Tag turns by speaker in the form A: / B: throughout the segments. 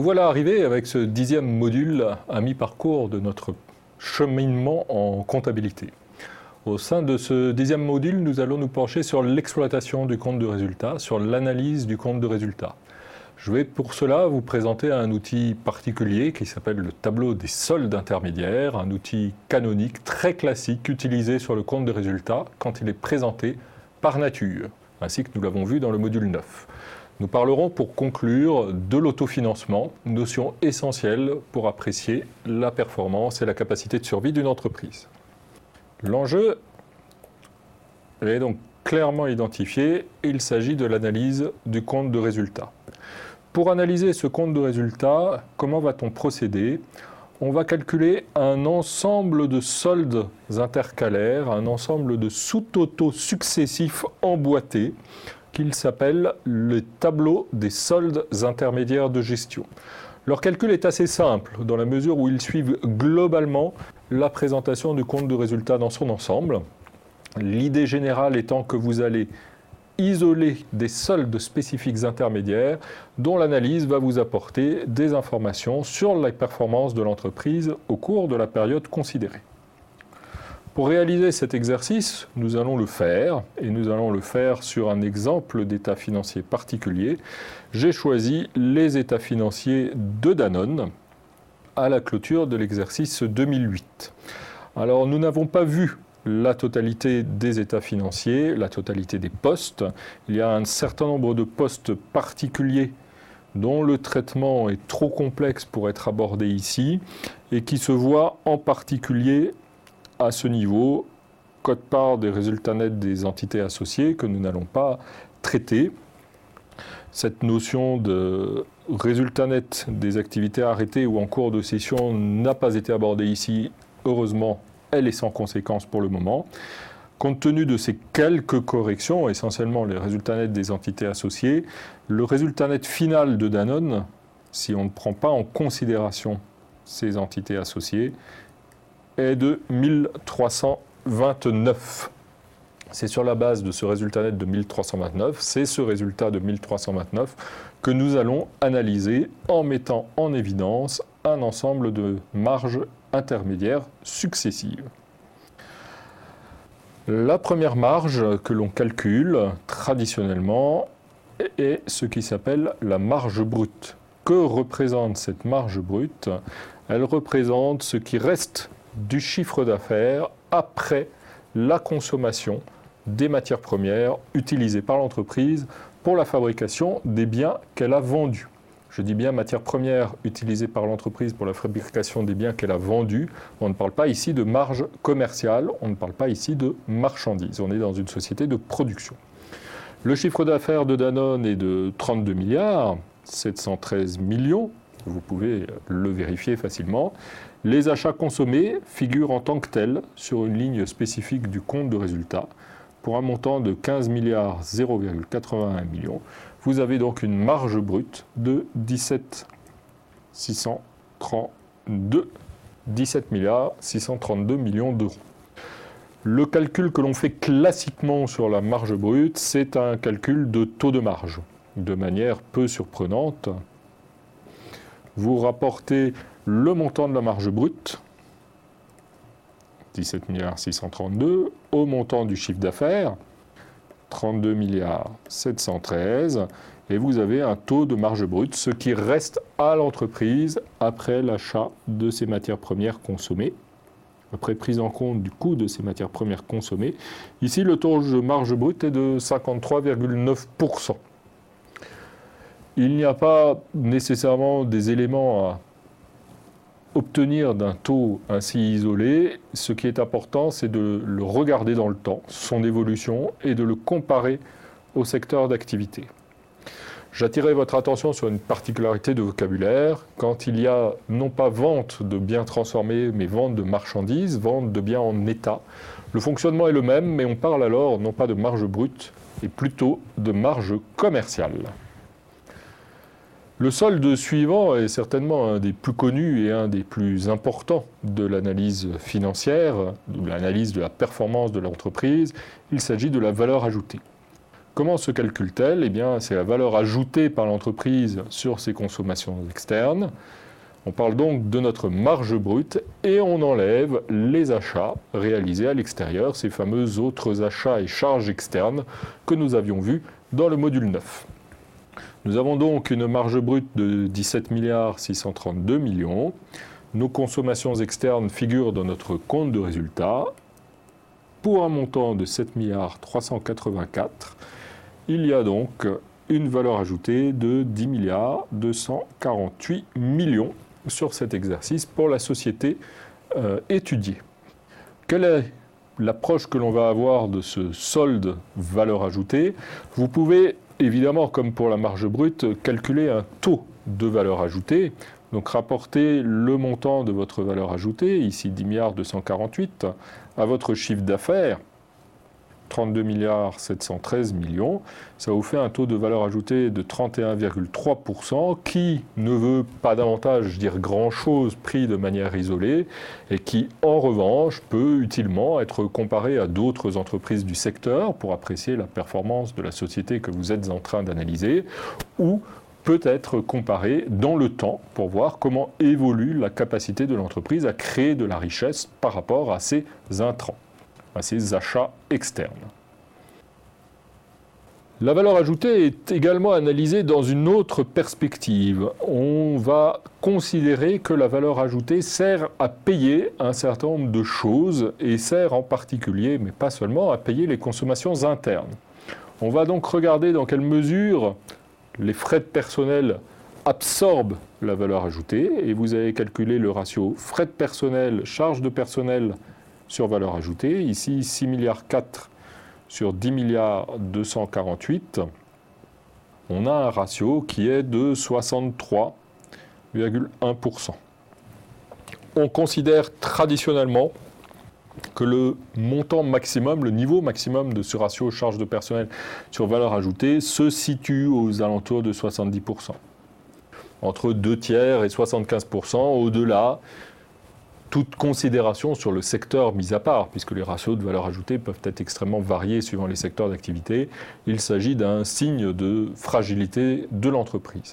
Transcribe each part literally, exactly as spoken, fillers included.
A: voilà arrivés avec ce dixième module à mi-parcours de notre cheminement en comptabilité. Au sein de ce dixième module, nous allons nous pencher sur l'exploitation du compte de résultat, sur l'analyse du compte de résultat. Je vais pour cela vous présenter un outil particulier qui s'appelle le tableau des soldes intermédiaires, un outil canonique très classique utilisé sur le compte de résultat quand il est présenté par nature, ainsi que nous l'avons vu dans le module neuf. Nous parlerons pour conclure de l'autofinancement, notion essentielle pour apprécier la performance et la capacité de survie d'une entreprise. L'enjeu est donc clairement identifié, il s'agit de l'analyse du compte de résultat. Pour analyser ce compte de résultat, comment va-t-on procéder ? On va calculer un ensemble de soldes intercalaires, un ensemble de sous-totaux successifs emboîtés, qu'il s'appelle le tableau des soldes intermédiaires de gestion. Leur calcul est assez simple, dans la mesure où ils suivent globalement la présentation du compte de résultat dans son ensemble. L'idée générale étant que vous allez isoler des soldes spécifiques intermédiaires dont l'analyse va vous apporter des informations sur la performance de l'entreprise au cours de la période considérée. Pour réaliser cet exercice, nous allons le faire, et nous allons le faire sur un exemple d'état financier particulier. J'ai choisi les états financiers de Danone à la clôture de l'exercice deux mille huit. Alors, nous n'avons pas vu la totalité des états financiers, la totalité des postes. Il y a un certain nombre de postes particuliers dont le traitement est trop complexe pour être abordé ici et qui se voient en particulier à ce niveau, quote-part des résultats nets des entités associées que nous n'allons pas traiter. Cette notion de résultat net des activités arrêtées ou en cours de cession n'a pas été abordée ici, heureusement. Elle est sans conséquence pour le moment. Compte tenu de ces quelques corrections, essentiellement les résultats nets des entités associées, le résultat net final de Danone, si on ne prend pas en considération ces entités associées, est de mille trois cent vingt-neuf. C'est sur la base de ce résultat net de mille trois cent vingt-neuf, c'est ce résultat de mille trois cent vingt-neuf que nous allons analyser en mettant en évidence un ensemble de marges intermédiaires successives. La première marge que l'on calcule traditionnellement est ce qui s'appelle la marge brute. Que représente cette marge brute ? Elle représente ce qui reste du chiffre d'affaires après la consommation des matières premières utilisées par l'entreprise pour la fabrication des biens qu'elle a vendus. Je dis bien matières premières utilisées par l'entreprise pour la fabrication des biens qu'elle a vendus. On ne parle pas ici de marge commerciale, on ne parle pas ici de marchandises. On est dans une société de production. Le chiffre d'affaires de Danone est de trente-deux milliards sept cent treize millions. Vous pouvez le vérifier facilement. Les achats consommés figurent en tant que tels sur une ligne spécifique du compte de résultat pour un montant de quinze milliards zéro virgule quatre-vingt-un millions. Vous avez donc une marge brute de dix-sept milliards six cent trente-deux millions d'euros. Le calcul que l'on fait classiquement sur la marge brute, c'est un calcul de taux de marge. De manière peu surprenante, vous rapportez le montant de la marge brute, dix-sept milliards six cent trente-deux, au montant du chiffre d'affaires, trente-deux milliards sept cent treize, et vous avez un taux de marge brute, ce qui reste à l'entreprise après l'achat de ces matières premières consommées, après prise en compte du coût de ces matières premières consommées. Ici, le taux de marge brute est de cinquante-trois virgule neuf pour cent. Il n'y a pas nécessairement des éléments à obtenir d'un taux ainsi isolé. Ce qui est important, c'est de le regarder dans le temps, son évolution, et de le comparer au secteur d'activité. J'attirerai votre attention sur une particularité de vocabulaire. Quand il y a non pas vente de biens transformés, mais vente de marchandises, vente de biens en état, le fonctionnement est le même, mais on parle alors non pas de marge brute, mais plutôt de marge commerciale. Le solde suivant est certainement un des plus connus et un des plus importants de l'analyse financière, de l'analyse de la performance de l'entreprise. Il s'agit de la valeur ajoutée. Comment se calcule-t-elle? Eh bien, c'est la valeur ajoutée par l'entreprise sur ses consommations externes. On parle donc de notre marge brute et on enlève les achats réalisés à l'extérieur, ces fameux autres achats et charges externes que nous avions vus dans le module neuf. Nous avons donc une marge brute de dix-sept milliards six cent trente-deux millions. Nos consommations externes figurent dans notre compte de résultat pour un montant de sept milliards trois cent quatre-vingt-quatre. Il y a donc une valeur ajoutée de dix milliards deux cent quarante-huit millions sur cet exercice pour la société euh, étudiée. Quelle est l'approche que l'on va avoir de ce solde valeur ajoutée? Vous pouvez évidemment, comme pour la marge brute, calculer un taux de valeur ajoutée. Donc rapporter le montant de votre valeur ajoutée, ici dix milliards deux cent quarante-huit, à votre chiffre d'affaires, trente-deux milliards sept cent treize millions, ça vous fait un taux de valeur ajoutée de trente et un virgule trois pour cent qui ne veut pas davantage dire grand-chose pris de manière isolée et qui, en revanche, peut utilement être comparé à d'autres entreprises du secteur pour apprécier la performance de la société que vous êtes en train d'analyser ou peut être comparé dans le temps pour voir comment évolue la capacité de l'entreprise à créer de la richesse par rapport à ses intrants, à ses achats externes. La valeur ajoutée est également analysée dans une autre perspective. On va considérer que la valeur ajoutée sert à payer un certain nombre de choses et sert en particulier, mais pas seulement, à payer les consommations internes. On va donc regarder dans quelle mesure les frais de personnel absorbent la valeur ajoutée et vous avez calculé le ratio frais de personnel, charges de personnel sur valeur ajoutée. Ici, six milliards quatre sur dix milliards deux cent quarante-huit. On a un ratio qui est de soixante-trois virgule un pour cent. On considère traditionnellement que le montant maximum, le niveau maximum de ce ratio charge de personnel sur valeur ajoutée se situe aux alentours de soixante-dix pour cent. Entre deux tiers et soixante-quinze pour cent, au-delà, toute considération sur le secteur mis à part, puisque les ratios de valeur ajoutée peuvent être extrêmement variés suivant les secteurs d'activité, il s'agit d'un signe de fragilité de l'entreprise.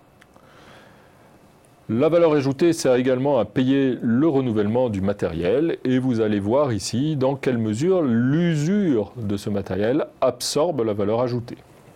A: La valeur ajoutée sert également à payer le renouvellement du matériel et vous allez voir ici dans quelle mesure l'usure de ce matériel absorbe la valeur ajoutée.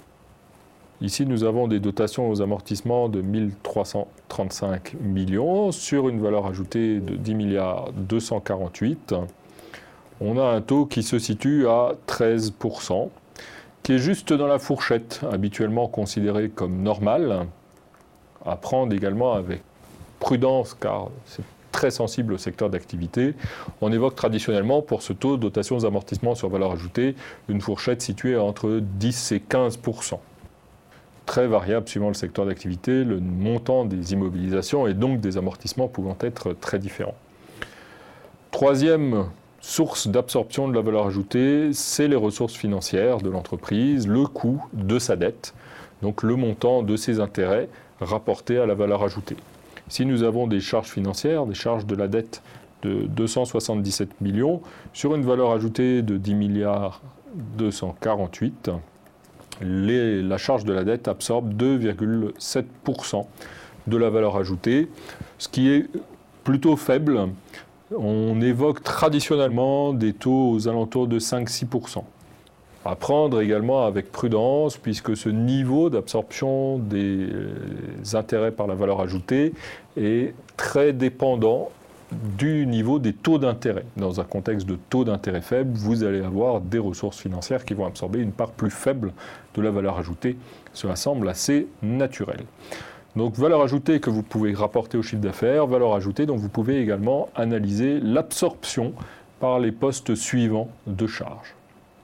A: Ici, nous avons des dotations aux amortissements de mille trois cent trente-cinq millions sur une valeur ajoutée de dix milliards deux cent quarante-huit. On a un taux qui se situe à treize pour cent, qui est juste dans la fourchette habituellement considérée comme normale, à prendre également avec prudence car c'est très sensible au secteur d'activité. On évoque traditionnellement pour ce taux de dotation aux amortissements sur valeur ajoutée une fourchette située entre dix et quinze pour cent. Très variable suivant le secteur d'activité, le montant des immobilisations et donc des amortissements pouvant être très différents. Troisième source d'absorption de la valeur ajoutée, c'est les ressources financières de l'entreprise, le coût de sa dette, donc le montant de ses intérêts rapportés à la valeur ajoutée. Si nous avons des charges financières, des charges de la dette de deux cent soixante-dix-sept millions, sur une valeur ajoutée de dix milliards deux cent quarante-huit, Les, la charge de la dette absorbe deux virgule sept pour cent de la valeur ajoutée, ce qui est plutôt faible. On évoque traditionnellement des taux aux alentours de cinq à six pour cent. À prendre également avec prudence, puisque ce niveau d'absorption des intérêts par la valeur ajoutée est très dépendant du niveau des taux d'intérêt. Dans un contexte de taux d'intérêt faible, vous allez avoir des ressources financières qui vont absorber une part plus faible de la valeur ajoutée. Cela semble assez naturel. Donc valeur ajoutée que vous pouvez rapporter au chiffre d'affaires, valeur ajoutée dont vous pouvez également analyser l'absorption par les postes suivants de charges.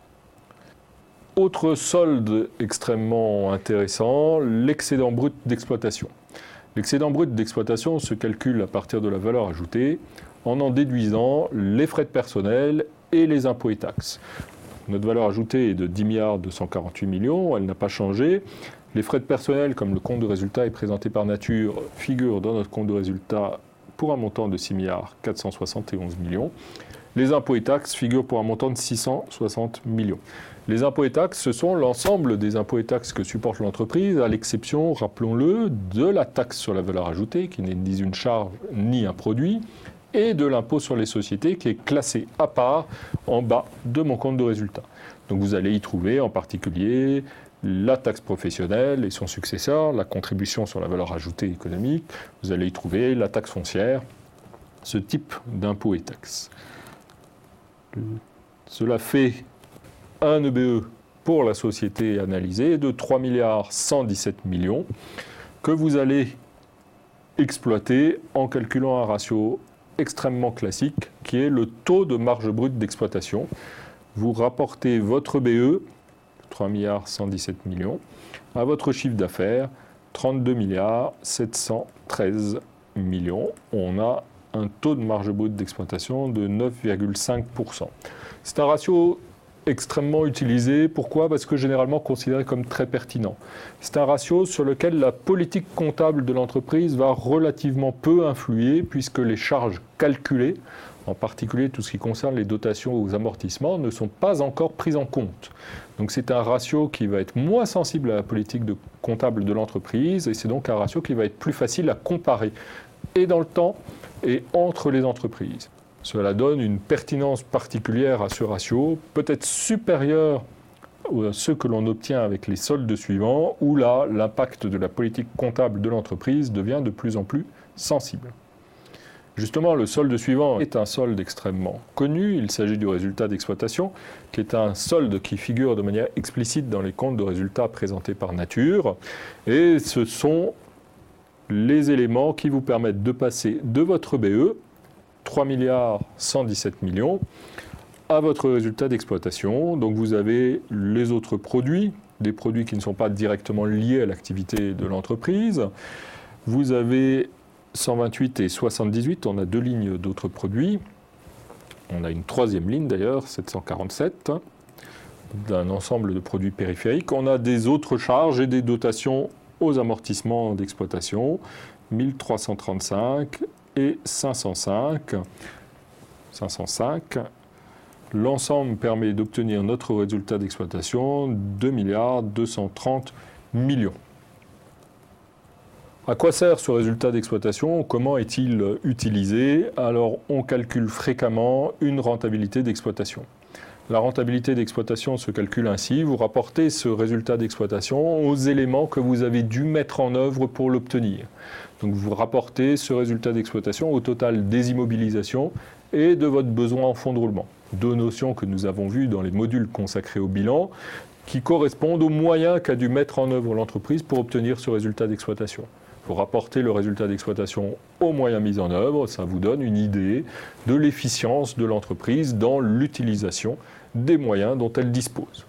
A: Autre solde extrêmement intéressant, l'excédent brut d'exploitation. L'excédent brut d'exploitation se calcule à partir de la valeur ajoutée en en déduisant les frais de personnel et les impôts et taxes. Notre valeur ajoutée est de dix milliards deux cent quarante-huit millions, elle n'a pas changé. Les frais de personnel, comme le compte de résultat est présenté par nature, figurent dans notre compte de résultat pour un montant de six milliards quatre cent soixante et onze millions. Les impôts et taxes figurent pour un montant de six cent soixante millions. Les impôts et taxes, ce sont l'ensemble des impôts et taxes que supporte l'entreprise, à l'exception, rappelons-le, de la taxe sur la valeur ajoutée, qui n'est ni une charge ni un produit, et de l'impôt sur les sociétés, qui est classé à part en bas de mon compte de résultat. Donc vous allez y trouver en particulier la taxe professionnelle et son successeur, la contribution sur la valeur ajoutée économique, vous allez y trouver la taxe foncière, ce type d'impôts et taxes. Cela fait un E B E pour la société analysée de trois milliards cent dix-sept millions que vous allez exploiter en calculant un ratio extrêmement classique qui est le taux de marge brute d'exploitation. Vous rapportez votre E B E, trois milliards cent dix-sept millions, à votre chiffre d'affaires, trente-deux milliards sept cent treize millions. On a un taux de marge brute d'exploitation de neuf virgule cinq pour cent. C'est un ratio extrêmement utilisé. Pourquoi ? Parce que généralement considéré comme très pertinent. C'est un ratio sur lequel la politique comptable de l'entreprise va relativement peu influer puisque les charges calculées, en particulier tout ce qui concerne les dotations aux amortissements, ne sont pas encore prises en compte. Donc c'est un ratio qui va être moins sensible à la politique de comptable de l'entreprise et c'est donc un ratio qui va être plus facile à comparer et dans le temps et entre les entreprises. Cela donne une pertinence particulière à ce ratio, peut-être supérieure à ce que l'on obtient avec les soldes suivants, où là, l'impact de la politique comptable de l'entreprise devient de plus en plus sensible. Justement, le solde suivant est un solde extrêmement connu. Il s'agit du résultat d'exploitation, qui est un solde qui figure de manière explicite dans les comptes de résultats présentés par nature. Et ce sont les éléments qui vous permettent de passer de votre E B E, trois milliards cent dix-sept millions, à votre résultat d'exploitation. Donc vous avez les autres produits, des produits qui ne sont pas directement liés à l'activité de l'entreprise. Vous avez cent vingt-huit et soixante-dix-huit, on a deux lignes d'autres produits. On a une troisième ligne d'ailleurs, sept cent quarante-sept, d'un ensemble de produits périphériques. On a des autres charges et des dotations aux amortissements d'exploitation, mille trois cent trente-cinq et cinq cent cinq. cinq cent cinq. L'ensemble permet d'obtenir notre résultat d'exploitation, deux milliards deux cent trente millions. À quoi sert ce résultat d'exploitation ? Comment est-il utilisé ? Alors, on calcule fréquemment une rentabilité d'exploitation. La rentabilité d'exploitation se calcule ainsi. Vous rapportez ce résultat d'exploitation aux éléments que vous avez dû mettre en œuvre pour l'obtenir. Donc, vous rapportez ce résultat d'exploitation au total des immobilisations et de votre besoin en fonds de roulement. Deux notions que nous avons vues dans les modules consacrés au bilan qui correspondent aux moyens qu'a dû mettre en œuvre l'entreprise pour obtenir ce résultat d'exploitation. Vous rapportez le résultat d'exploitation aux moyens mis en œuvre, ça vous donne une idée de l'efficience de l'entreprise dans l'utilisation des moyens dont elle dispose.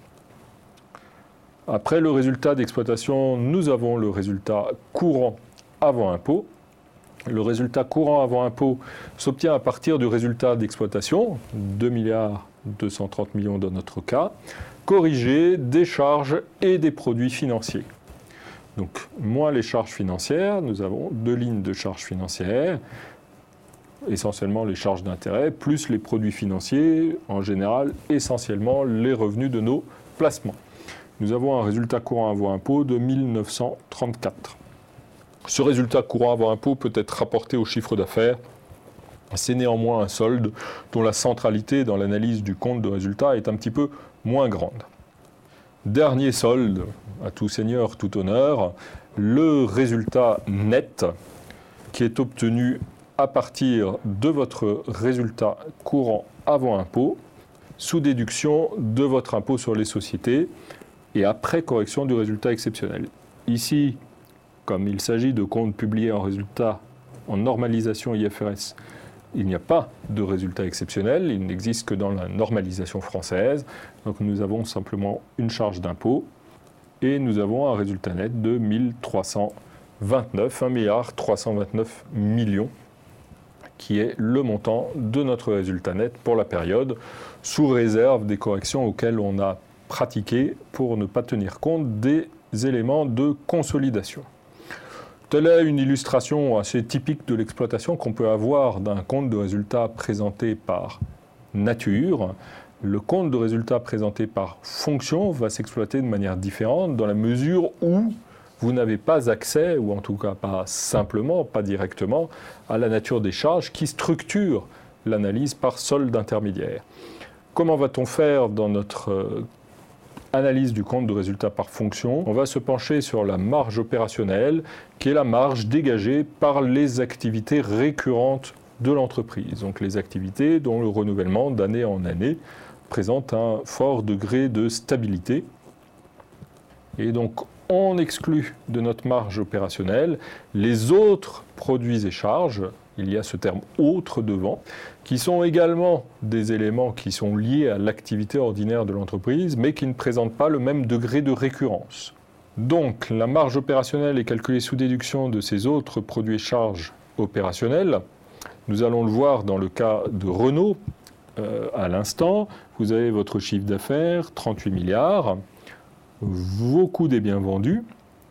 A: Après le résultat d'exploitation, nous avons le résultat courant avant impôt. Le résultat courant avant impôt s'obtient à partir du résultat d'exploitation, deux milliards deux cent trente millions dans notre cas, corrigé des charges et des produits financiers. Donc, moins les charges financières, nous avons deux lignes de charges financières, essentiellement les charges d'intérêt, plus les produits financiers, en général, essentiellement les revenus de nos placements. Nous avons un résultat courant avant impôt de mille neuf cent trente-quatre. Ce résultat courant avant impôt peut être rapporté au chiffre d'affaires. C'est néanmoins un solde dont la centralité dans l'analyse du compte de résultat est un petit peu moins grande. Dernier solde, à tout seigneur, tout honneur, le résultat net qui est obtenu à partir de votre résultat courant avant impôt, sous déduction de votre impôt sur les sociétés et après correction du résultat exceptionnel. Ici, comme il s'agit de comptes publiés en résultat en normalisation I F R S, il n'y a pas de résultat exceptionnel, il n'existe que dans la normalisation française. Donc nous avons simplement une charge d'impôt et nous avons un résultat net de mille trois cent vingt-neuf, un milliard trois cent vingt-neuf millions, qui est le montant de notre résultat net pour la période, sous réserve des corrections auxquelles on a pratiqué pour ne pas tenir compte des éléments de consolidation. Telle est une illustration assez typique de l'exploitation qu'on peut avoir d'un compte de résultat présenté par nature, le compte de résultat présenté par fonction va s'exploiter de manière différente dans la mesure où vous n'avez pas accès, ou en tout cas pas simplement, pas directement, à la nature des charges qui structurent l'analyse par solde intermédiaire. Comment va-t-on faire dans notre euh, analyse du compte de résultat par fonction? On va se pencher sur la marge opérationnelle, qui est la marge dégagée par les activités récurrentes de l'entreprise. Donc les activités dont le renouvellement d'année en année présente un fort degré de stabilité. Et donc on exclut de notre marge opérationnelle les autres produits et charges, il y a ce terme « autre » devant, qui sont également des éléments qui sont liés à l'activité ordinaire de l'entreprise, mais qui ne présentent pas le même degré de récurrence. Donc, la marge opérationnelle est calculée sous déduction de ces autres produits et charges opérationnels. Nous allons le voir dans le cas de Renault euh, à l'instant. Vous avez votre chiffre d'affaires, trente-huit milliards, vos coûts des biens vendus,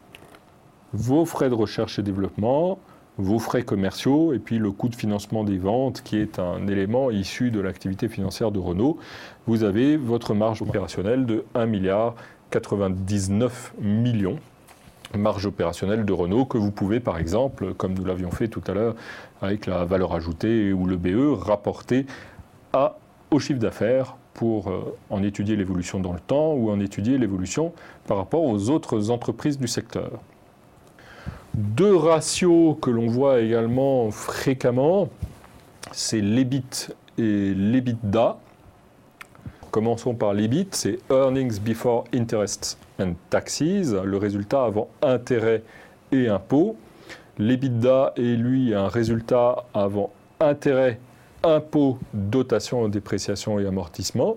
A: vos frais de recherche et développement, vos frais commerciaux et puis le coût de financement des ventes qui est un élément issu de l'activité financière de Renault. Vous avez votre marge opérationnelle de un virgule quatre-vingt-dix-neuf millions. Marge opérationnelle de Renault que vous pouvez par exemple, comme nous l'avions fait tout à l'heure avec la valeur ajoutée ou le B E, rapporter à, au chiffre d'affaires pour euh, en étudier l'évolution dans le temps ou en étudier l'évolution par rapport aux autres entreprises du secteur. Deux ratios que l'on voit également fréquemment, c'est l'EBIT et l'EBITDA. Commençons par l'EBIT, c'est Earnings Before Interest and Taxes, le résultat avant intérêt et impôts. L'EBITDA est lui un résultat avant intérêt, impôts, dotation, dépréciation et amortissement.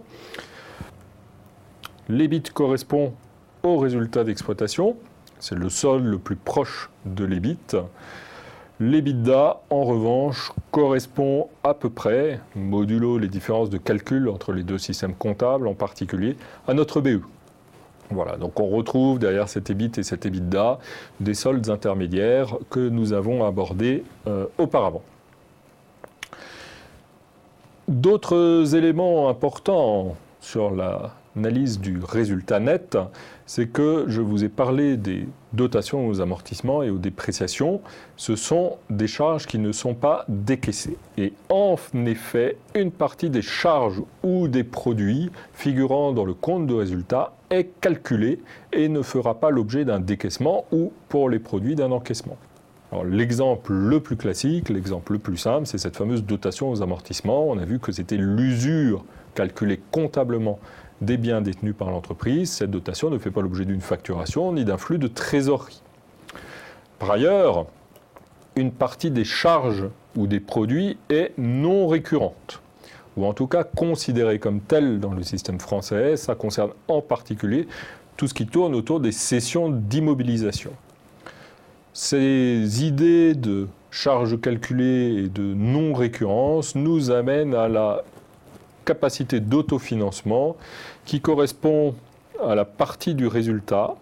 A: L'EBIT correspond au résultat d'exploitation, c'est le solde le plus proche de l'EBIT. L'EBITDA, en revanche, correspond à peu près, modulo les différences de calcul entre les deux systèmes comptables, en particulier, à notre B E. Voilà, donc on retrouve derrière cet EBIT et cet EBITDA des soldes intermédiaires que nous avons abordés euh, auparavant. D'autres éléments importants sur l'analyse du résultat net, c'est que je vous ai parlé des dotations aux amortissements et aux dépréciations. Ce sont des charges qui ne sont pas décaissées. Et en effet, une partie des charges ou des produits figurant dans le compte de résultat est calculée et ne fera pas l'objet d'un décaissement ou, pour les produits, d'un encaissement. Alors, l'exemple le plus classique, l'exemple le plus simple, c'est cette fameuse dotation aux amortissements. On a vu que c'était l'usure calculée comptablement des biens détenus par l'entreprise. Cette dotation ne fait pas l'objet d'une facturation ni d'un flux de trésorerie. Par ailleurs, une partie des charges ou des produits est non récurrente, ou en tout cas considérée comme telle dans le système français. Ça concerne en particulier tout ce qui tourne autour des cessions d'immobilisation. Ces idées de charges calculées et de non-récurrence nous amènent à la capacité d'autofinancement qui correspond à la partie du résultat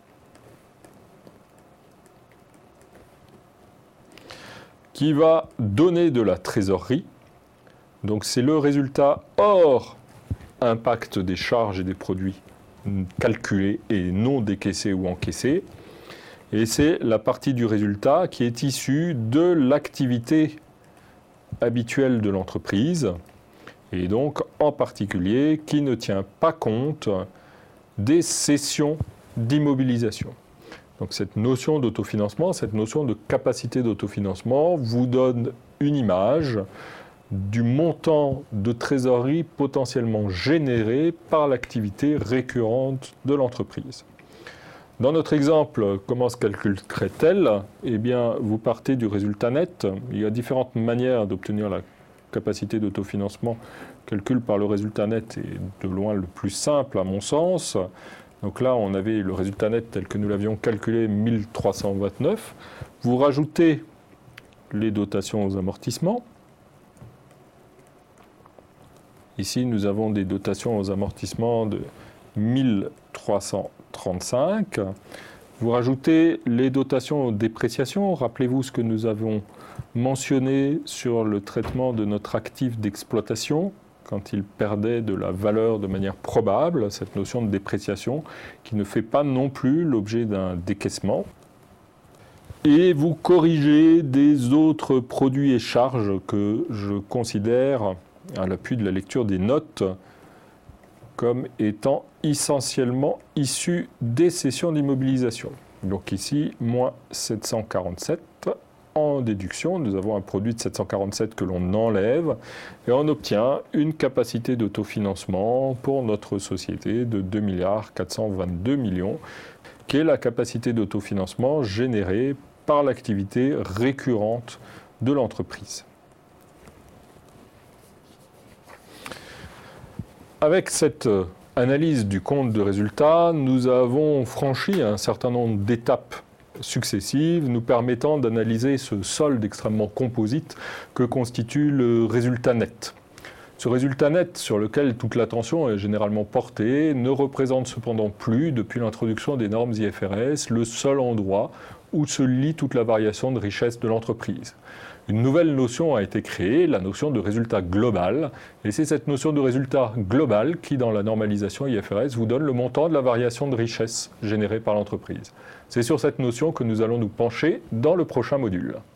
A: qui va donner de la trésorerie. Donc c'est le résultat hors impact des charges et des produits calculés et non décaissés ou encaissés. Et c'est la partie du résultat qui est issue de l'activité habituelle de l'entreprise, et donc en particulier qui ne tient pas compte des cessions d'immobilisation. Donc cette notion d'autofinancement, cette notion de capacité d'autofinancement vous donne une image du montant de trésorerie potentiellement généré par l'activité récurrente de l'entreprise. Dans notre exemple, comment se calculerait-elle ? Eh bien, vous partez du résultat net. Il y a différentes manières d'obtenir la capacité d'autofinancement. Le calcul par le résultat net est de loin le plus simple à mon sens. Donc là, on avait le résultat net tel que nous l'avions calculé, mille trois cent vingt-neuf. Vous rajoutez les dotations aux amortissements. Ici, nous avons des dotations aux amortissements de mille trois cent trente-cinq. Vous rajoutez les dotations aux dépréciations. Rappelez-vous ce que nous avons mentionné sur le traitement de notre actif d'exploitation. quand il perdait de la valeur de manière probable, cette notion de dépréciation qui ne fait pas non plus l'objet d'un décaissement. Et vous corrigez des autres produits et charges que je considère, à l'appui de la lecture des notes, comme étant essentiellement issus des cessions d'immobilisation. Donc ici, moins sept cent quarante-sept. En déduction, nous avons un produit de sept cent quarante-sept que l'on enlève et on obtient une capacité d'autofinancement pour notre société de deux milliards quatre cent vingt-deux millions, qui est la capacité d'autofinancement générée par l'activité récurrente de l'entreprise. Avec cette analyse du compte de résultat, nous avons franchi un certain nombre d'étapes successives nous permettant d'analyser ce solde extrêmement composite que constitue le résultat net. Ce résultat net, sur lequel toute l'attention est généralement portée, ne représente cependant plus, depuis l'introduction des normes I F R S, le seul endroit où se lie toute la variation de richesse de l'entreprise. Une nouvelle notion a été créée, la notion de résultat global, et c'est cette notion de résultat global qui, dans la normalisation I F R S, vous donne le montant de la variation de richesse générée par l'entreprise. C'est sur cette notion que nous allons nous pencher dans le prochain module.